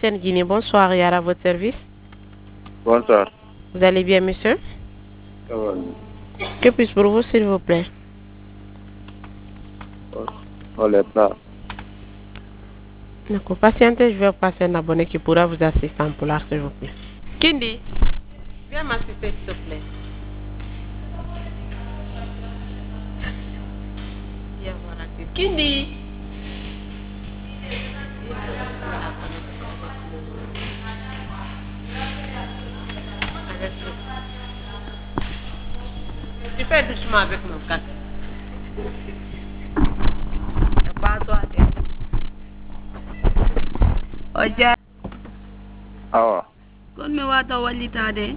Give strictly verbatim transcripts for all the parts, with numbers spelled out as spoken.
M T N Guinée, bonsoir, Yara, à votre service. Bonsoir. Vous allez bien, monsieur? Ça va. Que puis-je pour vous, s'il vous plaît? On les plats. D'accord, patientez, je vais passer un abonné qui pourra vous assister en polar, s'il vous plaît. Kindi, viens m'assister, s'il te plaît. Viens voir la tête. Kindi! Tu fais doucement avec mon casque. Pas toi, Oja, Awa. kon mi wata wallitade?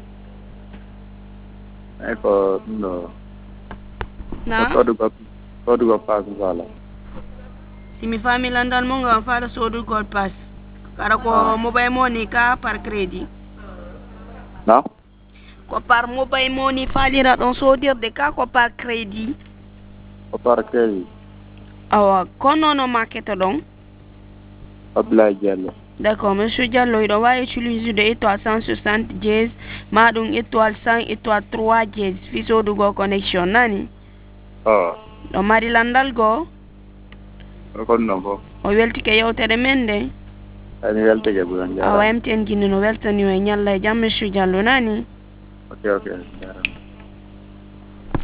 Ay ko no. Na? Ko duga ko duga pass wala. Simi family landal mo nga fala sodu gold pass. Kara ko Ah. mobile money ka par credit. Na? Ko par mobile money falira don sodir de ka ko par credit. Ko par kay. Awa, kono no market don. Abla Diallo. D'accord, monsieur Diallo, il va utiliser de étoile cent soixante dièse, madung étoile cent étoile trois dièse, fiso du go connexion nani. Ah. No mari landal go, Ko no ko. o welti ke yewtere mende. Ani welte ke bulan Awa jara. M T N Guinée no weltani o e ñalla e jam monsieur Diallo nani. Okay, okay. Jara.